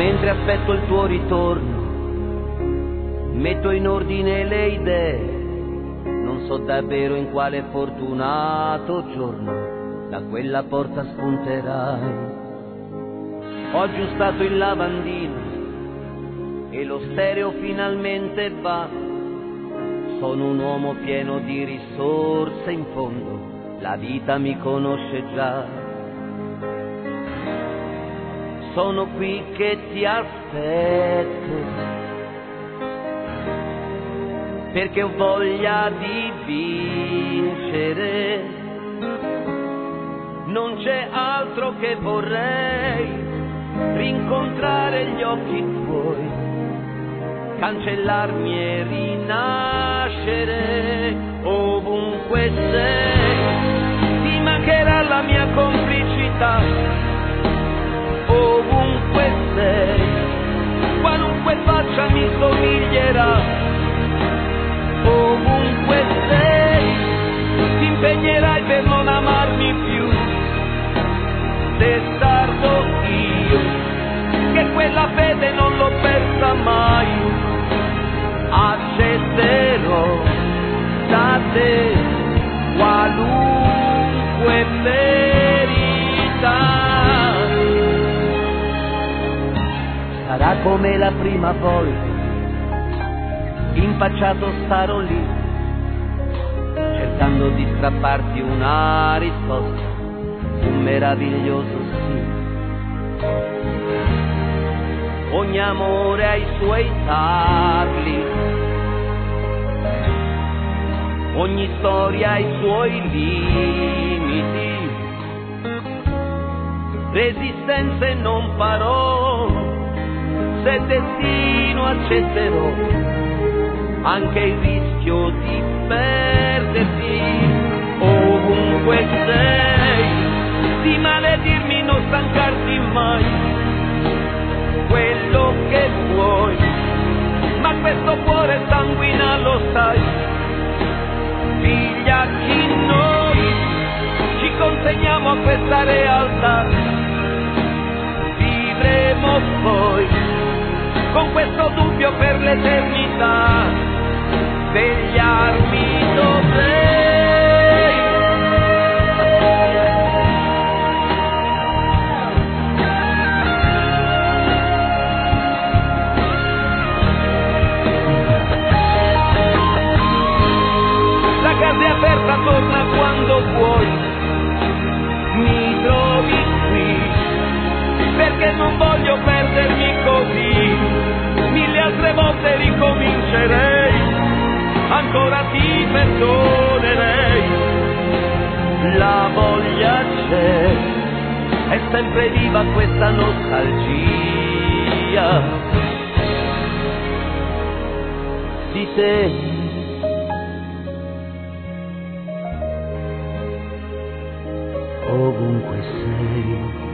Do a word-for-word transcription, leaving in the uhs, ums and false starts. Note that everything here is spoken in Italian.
mentre aspetto il tuo ritorno, metto in ordine le idee, non so davvero in quale fortunato giorno da quella porta spunterai. Ho aggiustato il lavandino e lo stereo finalmente va. Sono un uomo pieno di risorse, in fondo la vita mi conosce già. Sono qui che ti aspetto, perché ho voglia di vincere. Non c'è altro che vorrei, rincontrare gli occhi tuoi, cancellarmi e rinascere. Ovunque sei, ti mancherà la mia complicità. Ovunque sei, qualunque faccia mi somiglierà. Ovunque sei, ti impegnerai per non amarmi più. Testardo io, che quella fede non l'ho persa mai. Accetterò da te qualunque verità. Sarà come la prima volta, impacciato starò lì, cercando di strapparti una risposta, un meraviglioso sì. Ogni amore ha i suoi tarli, ogni storia ha i suoi limiti. Resistenze non farò, se destino accetterò anche il rischio di perderti. Ovunque sei, di maledirmi non stancarti mai. Quello che vuoi, ma questo cuore sanguina lo sai. Figlia chi noi ci consegniamo a questa realtà, vivremo poi con questo dubbio per l'eternità. Svegliarmi dovrei, la casa è aperta, torna quando vuoi. Mi trovi qui perché non voglio perdermi così. Mille altre volte ricomincerei, ancora ti perdonerei. La voglia c'è, è sempre viva questa nostalgia di te. Ovunque sei.